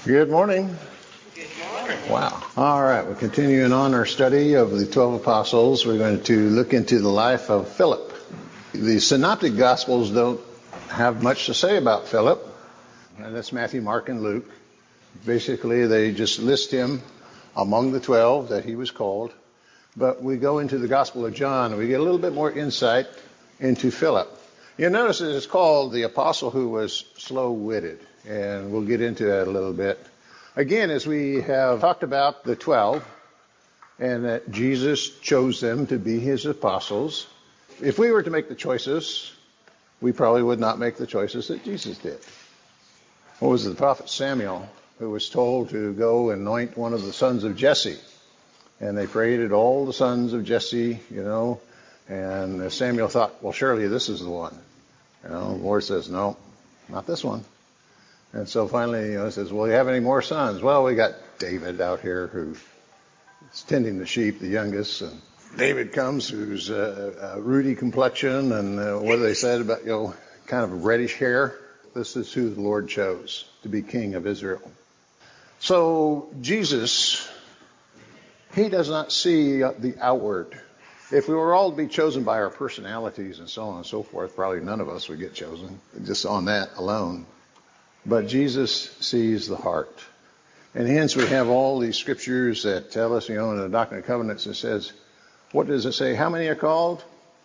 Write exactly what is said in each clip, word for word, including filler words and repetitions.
Good morning. Good morning. Wow. All right, we're continuing on our study of the twelve apostles. We're going to look into the life of Philip. The synoptic gospels don't have much to say about Philip. And that's Matthew, Mark, and Luke. Basically, they just list him among the twelve that he was called. But we go into the Gospel of John and we get a little bit more insight into Philip. You'll notice that it's called the apostle who was slow-witted. And we'll get into that a little bit. Again, as we have talked about the twelve, and that Jesus chose them to be his apostles, if we were to make the choices, we probably would not make the choices that Jesus did. What was it, the prophet Samuel, who was told to go anoint one of the sons of Jesse? And they paraded all the sons of Jesse, you know, and Samuel thought, well, surely this is the one. You know, the Lord says, no, not this one. And so finally, you know, he says, well, you have any more sons? Well, we got David out here who's tending the sheep, the youngest. And David comes, who's a, a ruddy complexion, and uh, what they said about, you know, kind of reddish hair. This is who the Lord chose to be king of Israel. So Jesus, he does not see the outward. If we were all to be chosen by our personalities and so on and so forth, probably none of us would get chosen, just on that alone. But Jesus sees the heart. And hence we have all these scriptures that tell us, you know, in the Doctrine and Covenants, it says, what does it say? How many are called?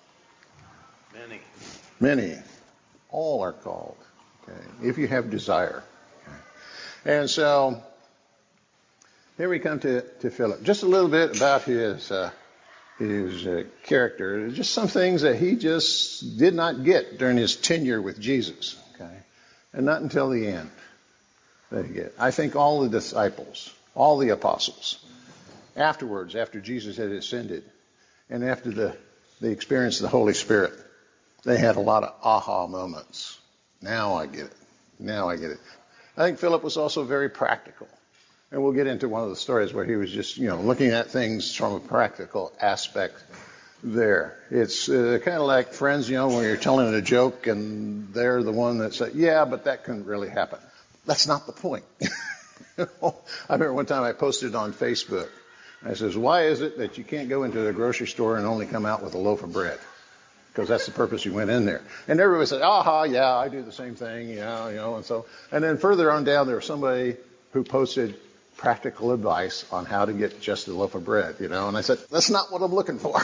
Many. Many. All are called. Okay. If you have desire. Okay. And so, here we come to, to Philip. Just a little bit about his, uh, his uh, character. Just some things that he just did not get during his tenure with Jesus. Okay. And not until the end that he get. I think all the disciples, all the apostles, afterwards, after Jesus had ascended, and after the, they experienced the Holy Spirit, they had a lot of aha moments. Now I get it. Now I get it. I think Philip was also very practical. And we'll get into one of the stories where he was just, you know, looking at things from a practical aspect there. It's uh, kind of like friends, you know, when you're telling a joke and they're the one that said, yeah, but that couldn't really happen. That's not the point. I remember one time I posted on Facebook. I says, why is it that you can't go into the grocery store and only come out with a loaf of bread? Because that's the purpose you went in there. And everybody said, aha, yeah, I do the same thing, you know, you know, and so. And then further on down, there was somebody who posted practical advice on how to get just a loaf of bread, you know. And I said, that's not what I'm looking for.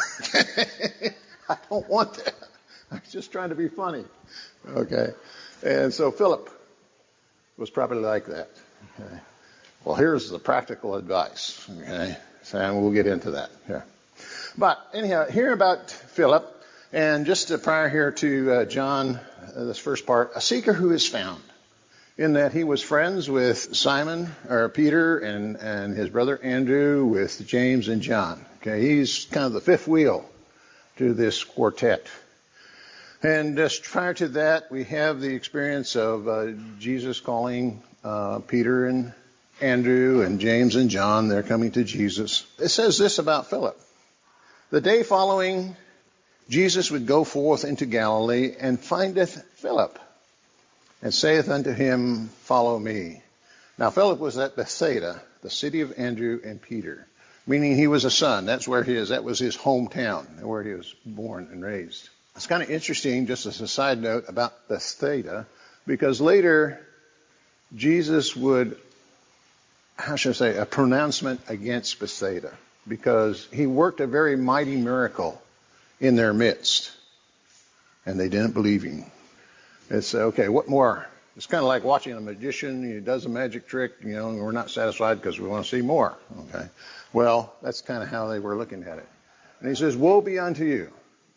I don't want that. I'm just trying to be funny. Okay. And so Philip was probably like that. Okay. Well, here's the practical advice. Okay. So, and we'll get into that here. But anyhow, hear about Philip. And just uh, prior here to uh, John, uh, this first part, a seeker who is found. In that he was friends with Simon, or Peter, and, and his brother Andrew, with James and John. Okay, he's kind of the fifth wheel to this quartet. And just prior to that, we have the experience of uh, Jesus calling uh, Peter and Andrew and James and John. They're coming to Jesus. It says this about Philip. The day following, Jesus would go forth into Galilee and findeth Philip, and saith unto him, follow me. Now Philip was at Bethsaida, the city of Andrew and Peter, meaning he was a son. That's where he is. That was his hometown, where he was born and raised. It's kind of interesting, just as a side note, about Bethsaida, because later Jesus would, how should I say, a pronouncement against Bethsaida, because he worked a very mighty miracle in their midst, and they didn't believe him. It's, okay, what more? It's kind of like watching a magician. He does a magic trick, you know, and we're not satisfied because we want to see more. Okay. Well, that's kind of how they were looking at it. And he says, woe be unto you,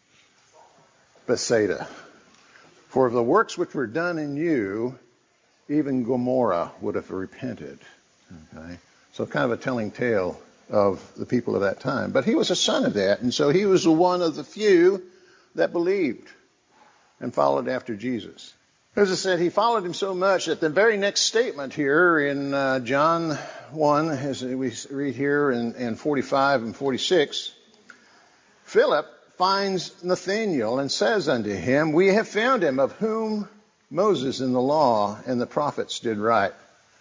Bethsaida. For the works which were done in you, even Gomorrah would have repented. Okay. So kind of a telling tale of the people of that time. But he was a son of that, and so he was one of the few that believed and followed after Jesus. As I said, he followed him so much that the very next statement here in uh, John one, as we read here in, in forty-five and forty-six, Philip finds Nathanael and says unto him, we have found him of whom Moses in the law and the prophets did write.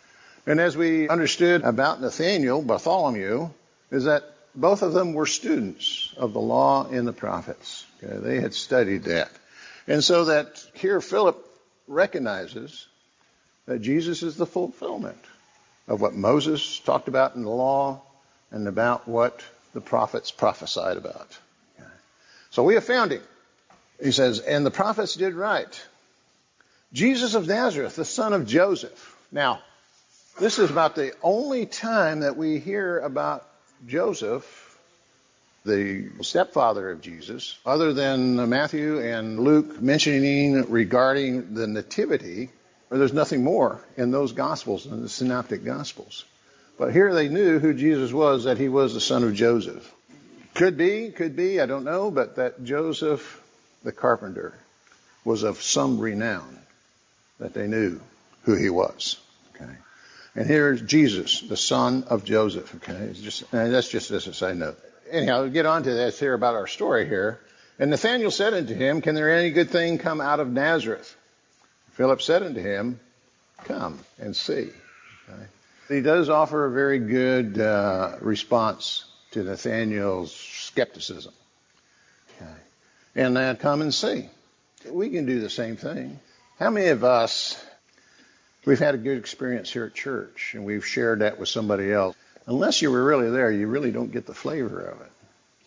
And as we understood about Nathaniel, Bartholomew, is that both of them were students of the law and the prophets. Okay, they had studied that. And so that here Philip recognizes that Jesus is the fulfillment of what Moses talked about in the law and about what the prophets prophesied about. Okay. So we have found him. He says, and the prophets did right. Jesus of Nazareth, the son of Joseph. Now, this is about the only time that we hear about Joseph, the stepfather of Jesus, other than Matthew and Luke mentioning regarding the nativity, or there's nothing more in those Gospels, in the Synoptic Gospels. But here they knew who Jesus was, that he was the son of Joseph. Could be, could be, I don't know, but that Joseph, the carpenter, was of some renown, that they knew who he was. Okay. And here's Jesus, the son of Joseph. Okay, it's just, and that's just as a side note. Anyhow, we'll get on to this here about our story here. And Nathanael said unto him, can there any good thing come out of Nazareth? Philip said unto him, come and see. Okay. He does offer a very good uh, response to Nathanael's skepticism. Okay. And that, come and see. We can do the same thing. How many of us, we've had a good experience here at church, and we've shared that with somebody else. Unless you were really there, you really don't get the flavor of it.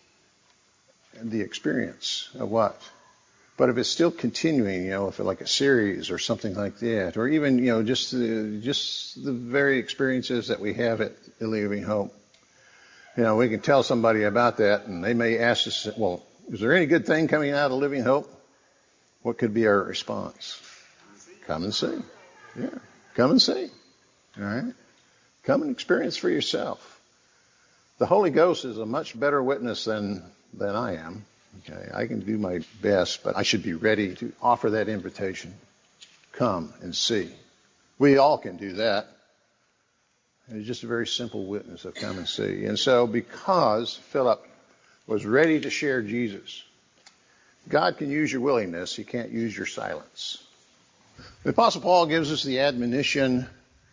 And the experience of what? But if it's still continuing, you know, if it's like a series or something like that, or even, you know, just the, just the very experiences that we have at Living Hope, you know, we can tell somebody about that, and they may ask us, well, is there any good thing coming out of Living Hope? What could be our response? Come and see. Yeah, come and see. All right? Come and experience for yourself. The Holy Ghost is a much better witness than, than I am. Okay, I can do my best, but I should be ready to offer that invitation. Come and see. We all can do that. It's just a very simple witness of come and see. And so because Philip was ready to share Jesus, God can use your willingness. He can't use your silence. The Apostle Paul gives us the admonition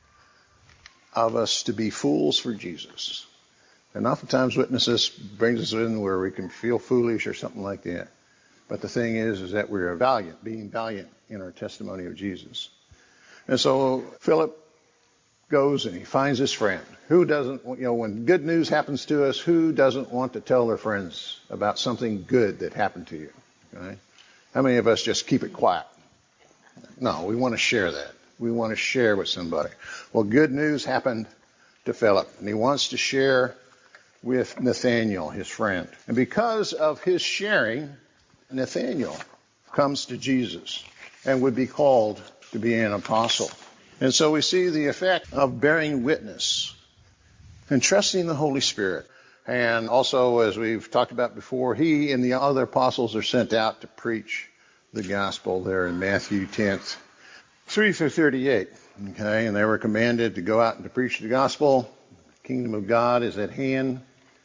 of us to be fools for Jesus. And oftentimes witnesses brings us in where we can feel foolish or something like that. But the thing is, is that we're valiant, being valiant in our testimony of Jesus. And so Philip goes and he finds his friend. Who doesn't, you know, when good news happens to us, who doesn't want to tell their friends about something good that happened to you? Okay? How many of us just keep it quiet? No, we want to share that. We want to share with somebody. Well, good news happened to Philip, and he wants to share with Nathanael, his friend. And because of his sharing, Nathanael comes to Jesus and would be called to be an apostle. And so we see the effect of bearing witness and trusting the Holy Spirit. And also, as we've talked about before, he and the other apostles are sent out to preach the gospel there in Matthew ten, three through thirty-eight. Okay, and they were commanded to go out and to preach the gospel. The kingdom of God is at hand.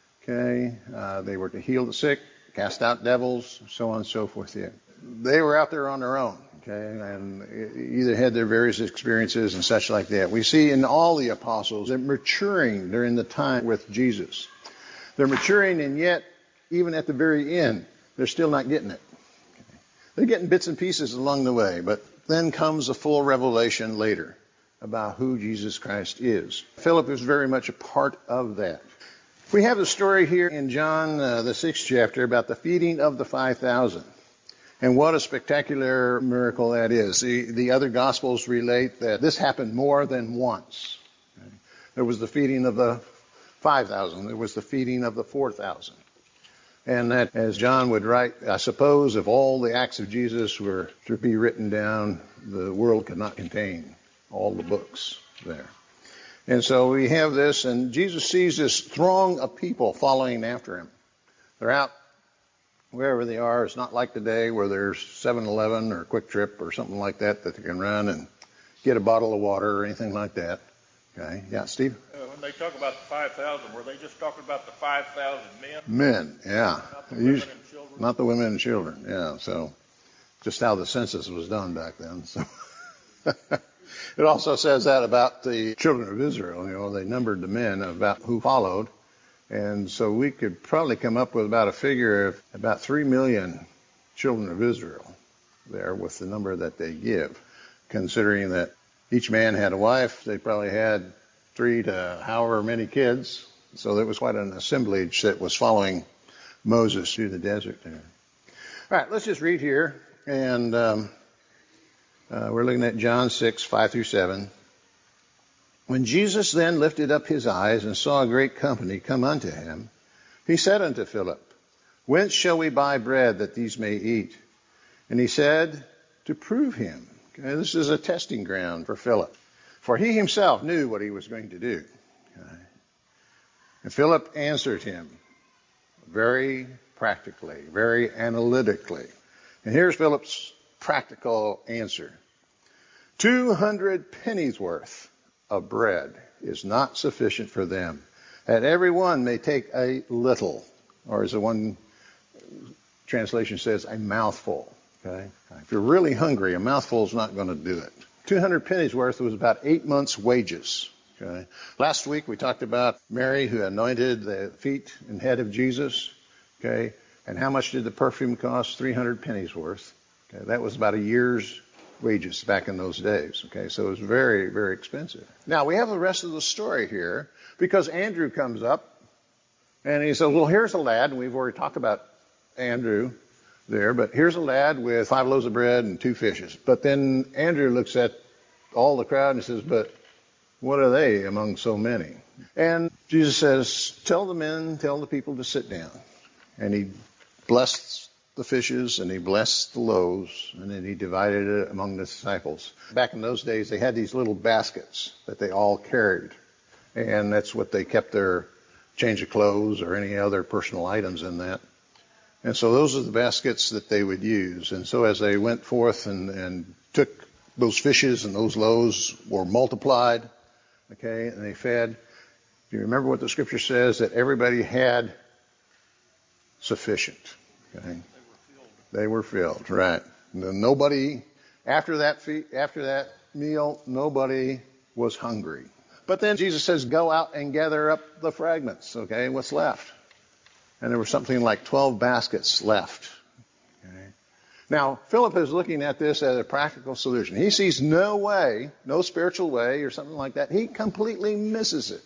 Okay, uh, they were to heal the sick, cast out devils, so on and so forth. Yeah. They were out there on their own. Okay, and either had their various experiences and such like that. We see in all the apostles, they're maturing during the time with Jesus. They're maturing, and yet, even at the very end, they're still not getting it. Okay. They're getting bits and pieces along the way, but then comes a full revelation later about who Jesus Christ is. Philip is very much a part of that. We have the story here in John, uh, the sixth chapter, about the feeding of the five thousand. And what a spectacular miracle that is. The, the other Gospels relate that this happened more than once. Okay. There was the feeding of the five thousand. There was the feeding of the four thousand. And that, as John would write, I suppose if all the acts of Jesus were to be written down, the world could not contain all the books there. And so we have this, and Jesus sees this throng of people following after him. They're out wherever they are. It's not like today where there's seven eleven or Quick Trip or something like that that they can run and get a bottle of water or anything like that. Okay, yeah, Steve? Uh, when they talk about the five thousand, were they just talking about the five thousand men? Men, yeah. Not the women and children? Not the women and children, yeah. So just how the census was done back then. So, It also says that about the children of Israel. You know, they numbered the men about who followed. And so we could probably come up with about a figure of about three million children of Israel there with the number that they give. Considering that each man had a wife, they probably had three to however many kids. So there was quite an assemblage that was following Moses through the desert there. All right, let's just read here. And um, uh, we're looking at John six, five through seven. When Jesus then lifted up his eyes and saw a great company come unto him, he said unto Philip, Whence shall we buy bread that these may eat? And he said, To prove him. Okay, this is a testing ground for Philip. For he himself knew what he was going to do. Okay. And Philip answered him very practically, very analytically. And here's Philip's practical answer. Two hundred pennies worth of bread is not sufficient for them, that every one may take a little, or as the one translation says, a mouthful. Okay? If you're really hungry, a mouthful is not going to do it. two hundred pennies worth was about eight months' wages. Okay? Last week we talked about Mary who anointed the feet and head of Jesus. Okay? And how much did the perfume cost? three hundred pennies worth. Okay? That was about a year's wages back in those days. Okay? So it was very, very expensive. Now we have the rest of the story here because Andrew comes up and he says, well, here's a lad, and we've already talked about Andrew there, but here's a lad with five loaves of bread and two fishes. But then Andrew looks at all the crowd and says, but what are they among so many? And Jesus says, tell the men, tell the people to sit down. And he blessed the fishes and he blessed the loaves and then he divided it among the disciples. Back in those days, they had these little baskets that they all carried. And that's what they kept their change of clothes or any other personal items in that. And so those are the baskets that they would use. And so as they went forth and, and took those fishes and those loaves were multiplied, okay, and they fed. Do you remember what the scripture says? That everybody had sufficient. Okay? They were filled. They were filled, right. Nobody, after that fe- after that meal, nobody was hungry. But then Jesus says, go out and gather up the fragments, okay, what's left. And there was something like twelve baskets left. Okay. Now, Philip is looking at this as a practical solution. He sees no way, no spiritual way or something like that. He completely misses it.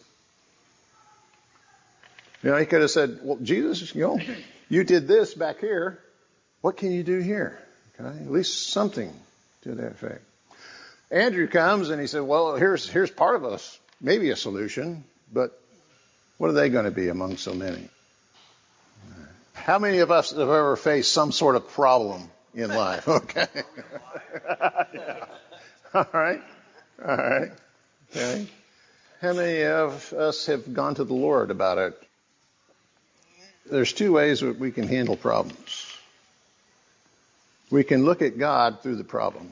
You know, he could have said, well, Jesus, you know, you did this back here. What can you do here? Okay. At least something to that effect. Andrew comes and he said, well, here's here's part of us, maybe a solution, but what are they going to be among so many? How many of us have ever faced some sort of problem in life? Okay. Yeah. All right. All right. Okay. How many of us have gone to the Lord about it? There's two ways that we can handle problems. We can look at God through the problem,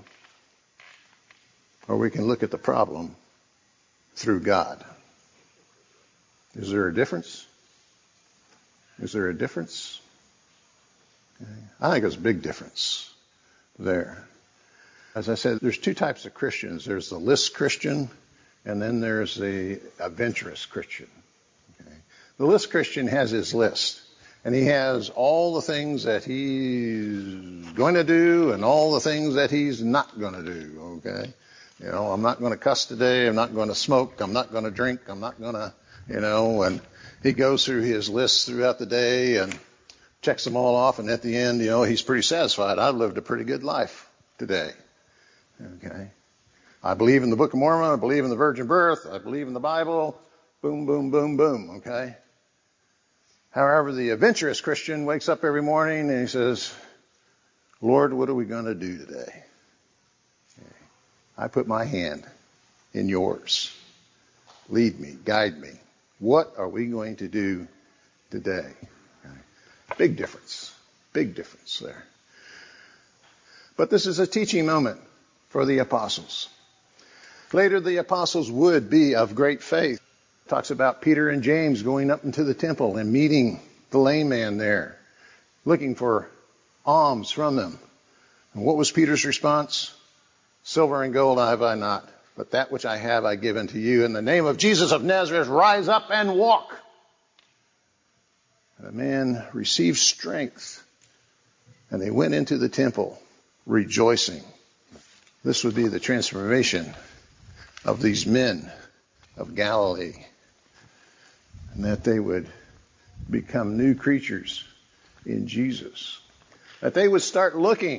or we can look at the problem through God. Is there a difference? Is there a difference? Okay. I think there's a big difference there. As I said, there's two types of Christians. There's the list Christian, and then there's the adventurous Christian. Okay. The list Christian has his list, and he has all the things that he's going to do and all the things that he's not going to do. Okay, you know, I'm not going to cuss today. I'm not going to smoke. I'm not going to drink. I'm not going to, you know, and he goes through his lists throughout the day and checks them all off, and at the end, you know, he's pretty satisfied. I've lived a pretty good life today. Okay. I believe in the Book of Mormon. I believe in the virgin birth. I believe in the Bible. Boom, boom, boom, boom. Okay. However, the adventurous Christian wakes up every morning and he says, Lord, what are we going to do today? Okay. I put my hand in yours. Lead me, guide me. What are we going to do today? Okay. Big difference. Big difference there. But this is a teaching moment for the apostles. Later, the apostles would be of great faith. It talks about Peter and James going up into the temple and meeting the lame man there, looking for alms from them. And what was Peter's response? Silver and gold have I not, But that which I have I give unto you. In the name of Jesus of Nazareth, rise up and walk. And the man received strength, and they went into the temple rejoicing. This would be the transformation of these men of Galilee, and that they would become new creatures in Jesus. That they would start looking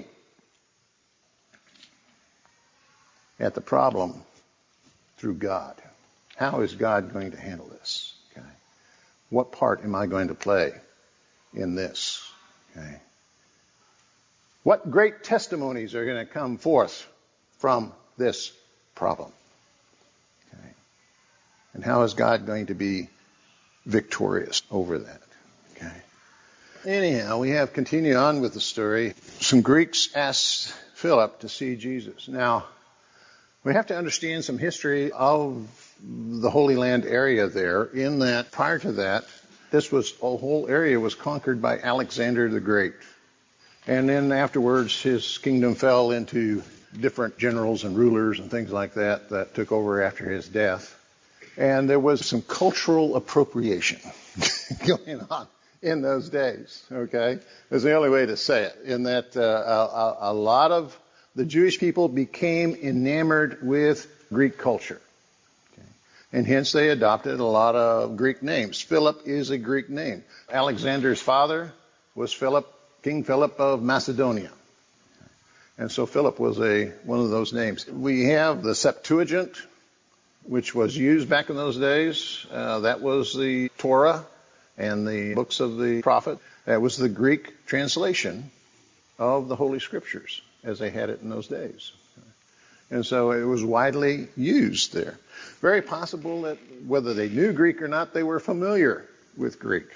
at the problem through God. How is God going to handle this? Okay. What part am I going to play in this? Okay. What great testimonies are going to come forth from this problem? Okay. And how is God going to be victorious over that? Okay. Anyhow, we have continued on with the story. Some Greeks asked Philip to see Jesus. Now, we have to understand some history of the Holy Land area there, in that prior to that, this was a whole area was conquered by Alexander the Great. And then afterwards, his kingdom fell into different generals and rulers and things like that that took over after his death. And there was some cultural appropriation going on in those days, okay? That's the only way to say it, in that uh, a, a lot of the Jewish people became enamored with Greek culture. Okay? And hence they adopted a lot of Greek names. Philip is a Greek name. Alexander's father was Philip, King Philip of Macedonia. And so Philip was a one of those names. We have the Septuagint, which was used back in those days. Uh, that was the Torah and the books of the prophet. That was the Greek translation of the Holy Scriptures as they had it in those days. And so it was widely used there. Very possible that whether they knew Greek or not, they were familiar with Greek.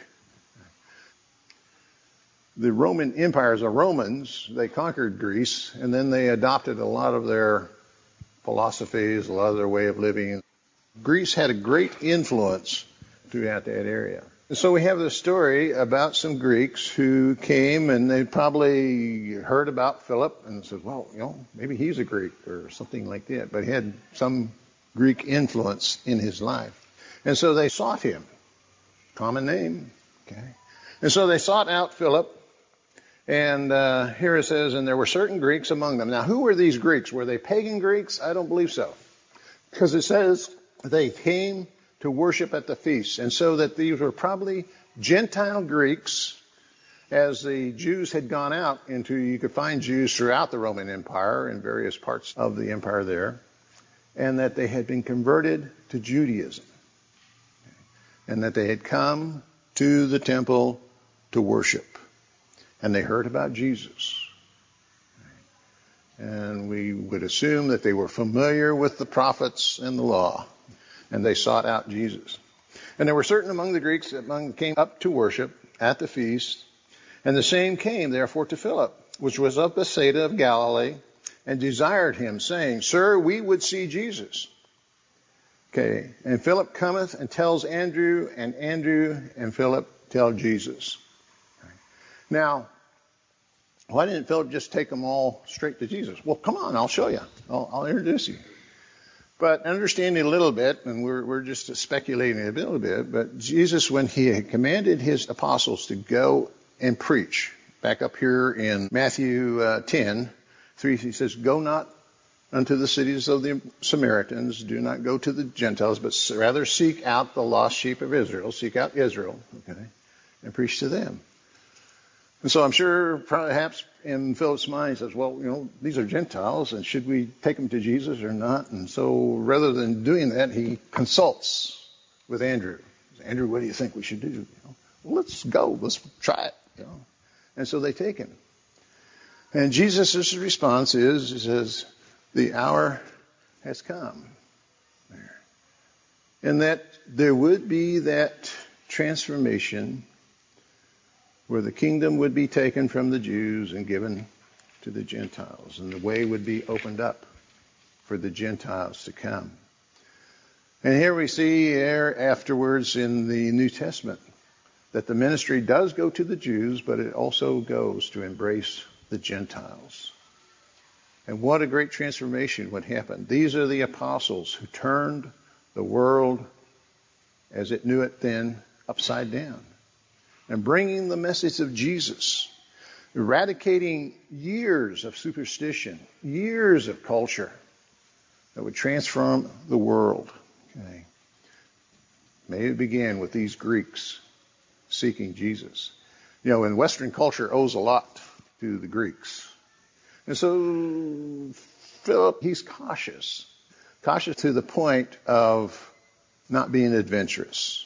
The Roman empires, the Romans, they conquered Greece, and then they adopted a lot of their philosophies, a lot of their way of living. Greece had a great influence throughout that area. And so we have this story about some Greeks who came, and they probably heard about Philip and said, well, you know, maybe he's a Greek or something like that. But he had some Greek influence in his life. And so they sought him. Common name. Okay. And so they sought out Philip. And uh, here it says, and there were certain Greeks among them. Now, who were these Greeks? Were they pagan Greeks? I don't believe so. Because it says they came to worship at the feast. And so that these were probably Gentile Greeks, as the Jews had gone out into, you could find Jews throughout the Roman Empire in various parts of the empire there, and that they had been converted to Judaism. And that they had come to the temple to worship. And they heard about Jesus. And we would assume that they were familiar with the prophets and the law. And they sought out Jesus. And there were certain among the Greeks that among came up to worship at the feast. And the same came, therefore, to Philip, which was of Bethsaida of Galilee, and desired him, saying, Sir, we would see Jesus. Okay, and Philip cometh and tells Andrew, and Andrew and Philip tell Jesus. Now, why didn't Philip just take them all straight to Jesus? Well, come on, I'll show you. I'll, I'll introduce you. But understanding a little bit, and we're, we're just speculating a little bit, but Jesus, when he had commanded his apostles to go and preach, back up here in Matthew uh, ten, three, he says, Go not unto the cities of the Samaritans, do not go to the Gentiles, but rather seek out the lost sheep of Israel, seek out Israel, okay, and preach to them. And so I'm sure perhaps in Philip's mind he says, well, you know, these are Gentiles, and should we take them to Jesus or not? And so rather than doing that, he consults with Andrew. Andrew, what do you think we should do? You know, well, let's go. Let's try it. You know. And so they take him. And Jesus' response is, he says, the hour has come. And that there would be that transformation where the kingdom would be taken from the Jews and given to the Gentiles, and the way would be opened up for the Gentiles to come. And here we see here afterwards in the New Testament that the ministry does go to the Jews, but it also goes to embrace the Gentiles. And what a great transformation would happen. These are the apostles who turned the world as it knew it then upside down. And bringing the message of Jesus, eradicating years of superstition, years of culture that would transform the world. Okay. May it begin with these Greeks seeking Jesus. You know, and Western culture owes a lot to the Greeks. And so Philip, he's cautious. Cautious to the point of not being adventurous.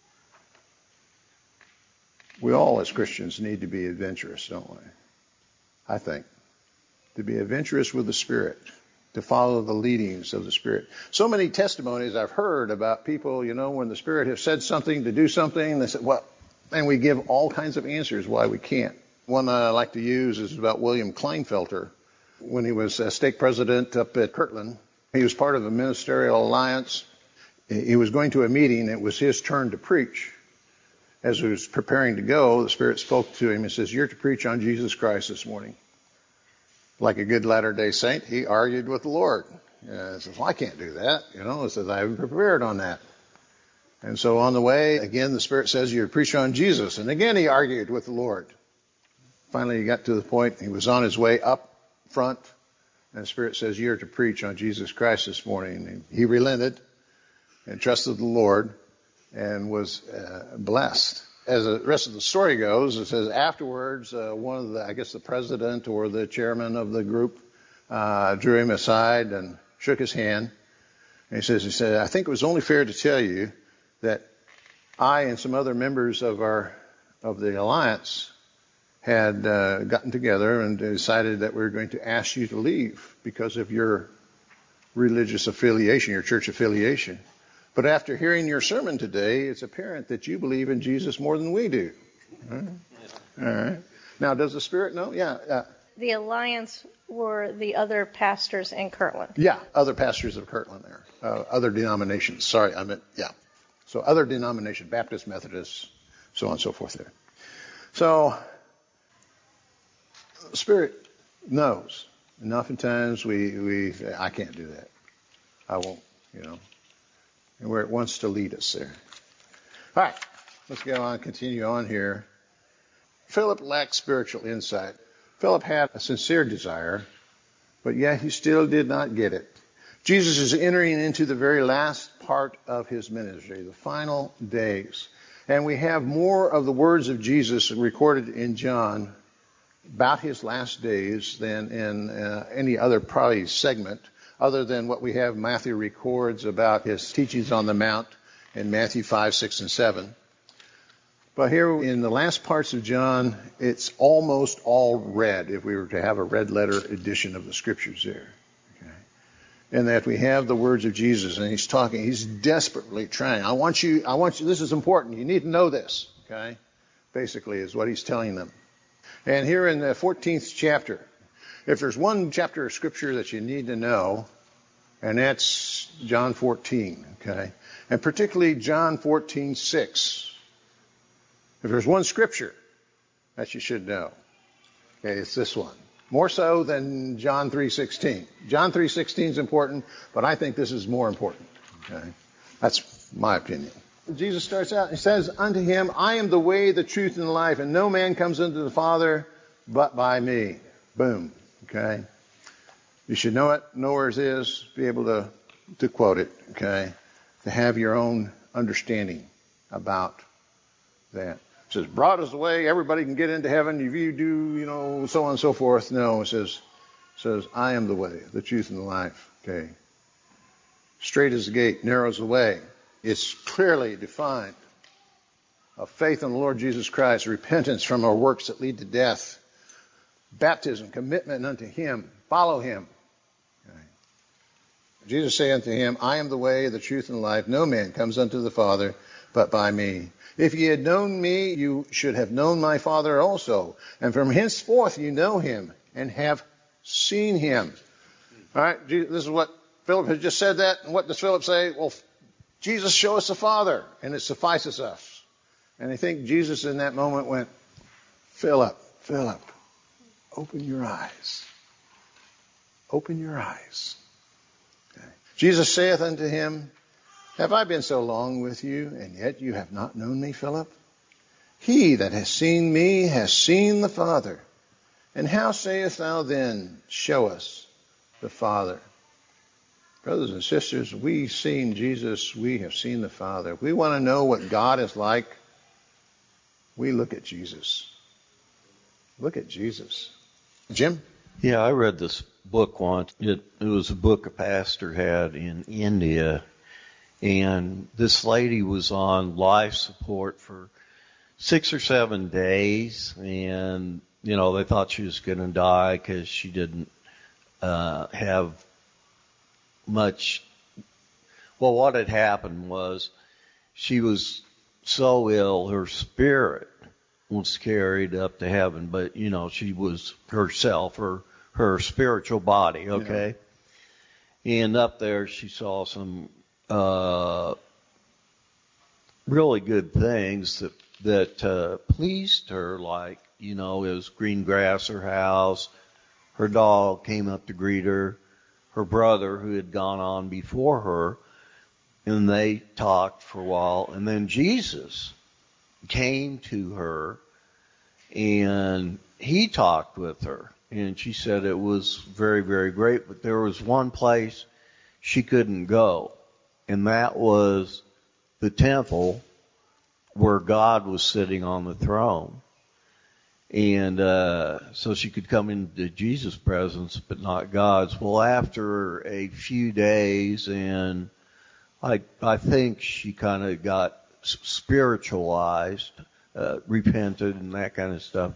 We all as Christians need to be adventurous, don't we? I think. To be adventurous with the Spirit. To follow the leadings of the Spirit. So many testimonies I've heard about people, you know, when the Spirit has said something to do something, they said, well, and we give all kinds of answers why we can't. One I like to use is about William Kleinfelter. When he was a stake president up at Kirtland, he was part of a ministerial alliance. He was going to a meeting. It was his turn to preach. As he was preparing to go, the Spirit spoke to him and says, you're to preach on Jesus Christ this morning. Like a good Latter-day Saint, he argued with the Lord. Uh, he says, well, I can't do that. You know, he says, I haven't prepared on that. And so on the way, again, the Spirit says, you're to preach on Jesus. And again, he argued with the Lord. Finally, he got to the point, he was on his way up front, and the Spirit says, you're to preach on Jesus Christ this morning. And he relented and trusted the Lord and was uh, blessed. As the rest of the story goes, it says afterwards, uh, one of the, I guess the president or the chairman of the group uh, drew him aside and shook his hand. And he says, he said, I think it was only fair to tell you that I and some other members of our of the alliance had uh, gotten together and decided that we were going to ask you to leave because of your religious affiliation, your church affiliation. But after hearing your sermon today, it's apparent that you believe in Jesus more than we do. All right. All right. Now, does the Spirit know? Yeah. Uh, the alliance were the other pastors in Kirtland. Yeah, other pastors of Kirtland there. Uh, other denominations. Sorry, I meant, yeah. So other denominations, Baptist, Methodist, so on and so forth there. So, the Spirit knows. And oftentimes we, we say, I can't do that. I won't, you know. And where it wants to lead us there. All right, let's go on, continue on here. Philip lacked spiritual insight. Philip had a sincere desire, but yet he still did not get it. Jesus is entering into the very last part of his ministry, the final days. And we have more of the words of Jesus recorded in John about his last days than in uh, any other probably segment, other than what we have Matthew records about his teachings on the Mount in Matthew five, six, and seven. But here in the last parts of John, it's almost all red, if we were to have a red letter edition of the Scriptures there. Okay. And that we have the words of Jesus, and he's talking, he's desperately trying. I want you, I want you, this is important, you need to know this, okay? Basically is what he's telling them. And here in the fourteenth chapter, if there's one chapter of Scripture that you need to know, and that's John fourteen, okay? And particularly John fourteen, six. If there's one Scripture that you should know, okay, it's this one. More so than John three sixteen. John three sixteen is important, but I think this is more important, okay? That's my opinion. Jesus starts out and says unto him, I am the way, the truth, and the life, and no man comes unto the Father but by me. Boom. Okay? You should know it, know where it is, be able to, to quote it, okay? To have your own understanding about that. It says, broad is the way, everybody can get into heaven if you do, you know, so on and so forth. No, it says, it says, I am the way, the truth, and the life, okay? Straight is the gate, narrow is the way. It's clearly defined of faith in the Lord Jesus Christ, repentance from our works that lead to death, baptism, commitment unto him, follow him. Okay. Jesus said unto him, I am the way, the truth, and the life. No man comes unto the Father but by me. If ye had known me, you should have known my Father also. And from henceforth you know him and have seen him. All right, this is what Philip has just said that. And what does Philip say? Well, Jesus, show us the Father, and it suffices us. And I think Jesus in that moment went, Philip, Philip, open your eyes. Open your eyes. Okay. Jesus saith unto him, have I been so long with you, and yet you have not known me, Philip? He that has seen me has seen the Father. And how sayest thou then, show us the Father? Brothers and sisters, we've seen Jesus, we have seen the Father. If we want to know what God is like, we look at Jesus. Look at Jesus. Jim? Yeah, I read this book once. It, it was a book a pastor had in India. And this lady was on life support for six or seven days. And, you know, they thought she was going to die because she didn't uh, have much. Well, what had happened was she was so ill, her spirit was carried up to heaven. But, you know, she was herself, her, her spiritual body, okay? Yeah. And up there she saw some Uh, really good things that that uh, pleased her, like, you know, it was green grass, her house, her dog came up to greet her, her brother who had gone on before her, and they talked for a while, and then Jesus came to her, and he talked with her, and she said it was very, very great, but there was one place she couldn't go. And that was the temple where God was sitting on the throne. And uh, so she could come into Jesus' presence, but not God's. Well, after a few days, and I, I think she kind of got spiritualized, uh, repented and that kind of stuff.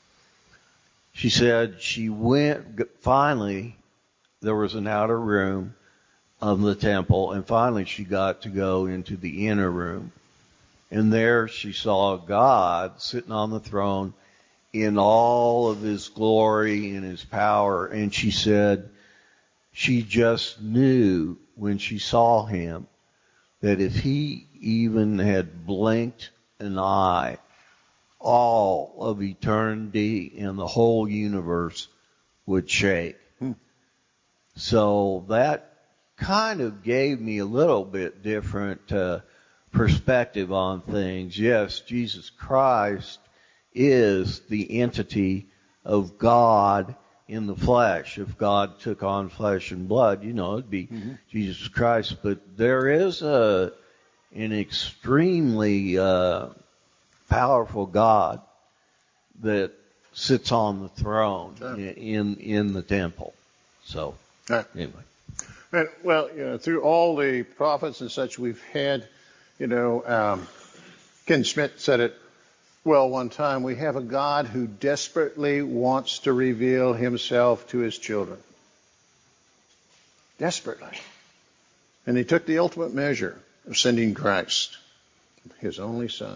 She said she went, finally, there was an outer room of the temple, and finally she got to go into the inner room. And there she saw God sitting on the throne in all of his glory and his power. And she said she just knew when she saw him that if he even had blinked an eye, all of eternity and the whole universe would shake. Hmm. So that kind of gave me a little bit different uh, perspective on things. Yes, Jesus Christ is the entity of God in the flesh. If God took on flesh and blood, you know, it'd be mm-hmm. Jesus Christ. But there is a an extremely uh, powerful God that sits on the throne sure. in in the temple. So right. Anyway. And, well, you know, through all the prophets and such we've had, you know, um, Ken Schmidt said it well one time, we have a God who desperately wants to reveal himself to his children. Desperately. And he took the ultimate measure of sending Christ, his only Son.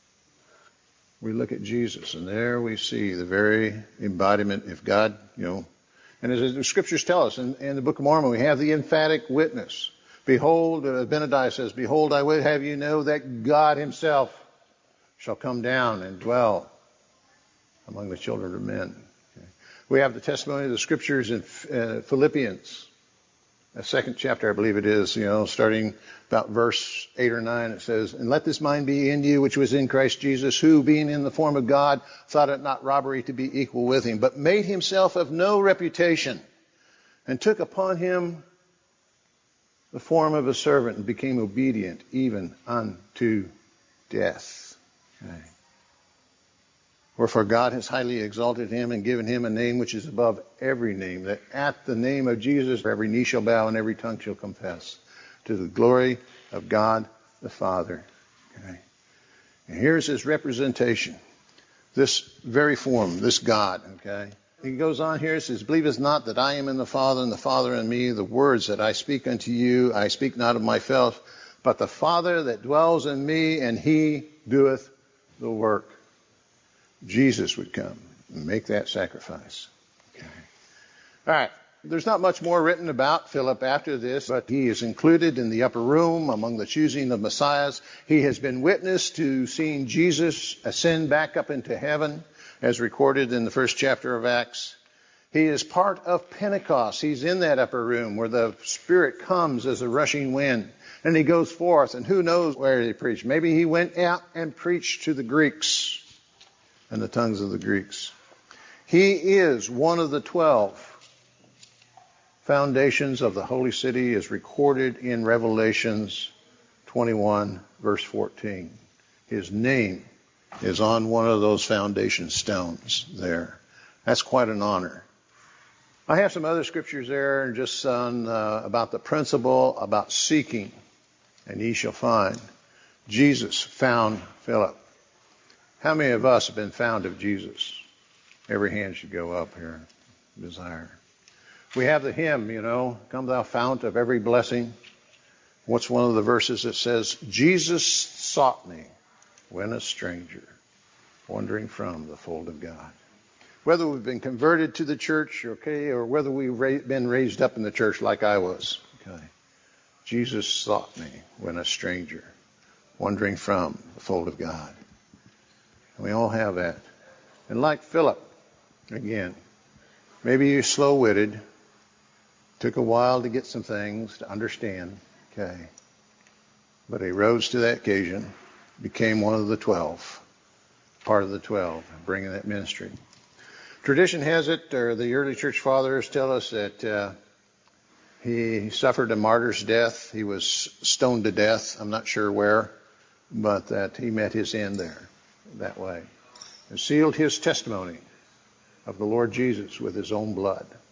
We look at Jesus, and there we see the very embodiment of God, you know. And as the scriptures tell us in, in the Book of Mormon, we have the emphatic witness. Behold, uh, Benadiah says, behold, I would have you know that God himself shall come down and dwell among the children of men. Okay. We have the testimony of the scriptures in uh, Philippians, the second chapter, I believe it is, you know, starting about verse eight or nine, it says, and let this mind be in you, which was in Christ Jesus, who, being in the form of God, thought it not robbery to be equal with him, but made himself of no reputation, and took upon him the form of a servant, and became obedient even unto death. Okay. Wherefore God has highly exalted him and given him a name which is above every name, that at the name of Jesus every knee shall bow and every tongue shall confess, to the glory of God the Father. Okay. And here's his representation, this very form, this God. Okay. He goes on here, he says, believest not that I am in the Father, and the Father in me. The words that I speak unto you, I speak not of myself, but the Father that dwells in me, and he doeth the work. Jesus would come and make that sacrifice. Okay. All right. There's not much more written about Philip after this, but he is included in the upper room among the choosing of Messiahs. He has been witness to seeing Jesus ascend back up into heaven, as recorded in the first chapter of Acts. He is part of Pentecost. He's in that upper room where the Spirit comes as a rushing wind. And he goes forth, and who knows where he preached. Maybe he went out and preached to the Greeks and the tongues of the Greeks. He is one of the twelve. Foundations of the holy city is recorded in Revelations twenty-one, verse fourteen. His name is on one of those foundation stones there. That's quite an honor. I have some other scriptures there, just on, uh, about the principle about seeking, and ye shall find. Jesus found Philip. How many of us have been found of Jesus? Every hand should go up here. Desire. We have the hymn, you know, come thou fount of every blessing. What's one of the verses that says, Jesus sought me when a stranger, wandering from the fold of God. Whether we've been converted to the church, okay, or whether we've ra- been raised up in the church like I was, okay. Jesus sought me when a stranger, wandering from the fold of God. And we all have that. And like Philip, again, maybe you're slow-witted, took a while to get some things to understand, okay. But he rose to that occasion, became one of the twelve, part of the twelve, bringing that ministry. Tradition has it, or the early church fathers tell us that uh, he suffered a martyr's death. He was stoned to death. I'm not sure where, but that he met his end there that way. And sealed his testimony of the Lord Jesus with his own blood.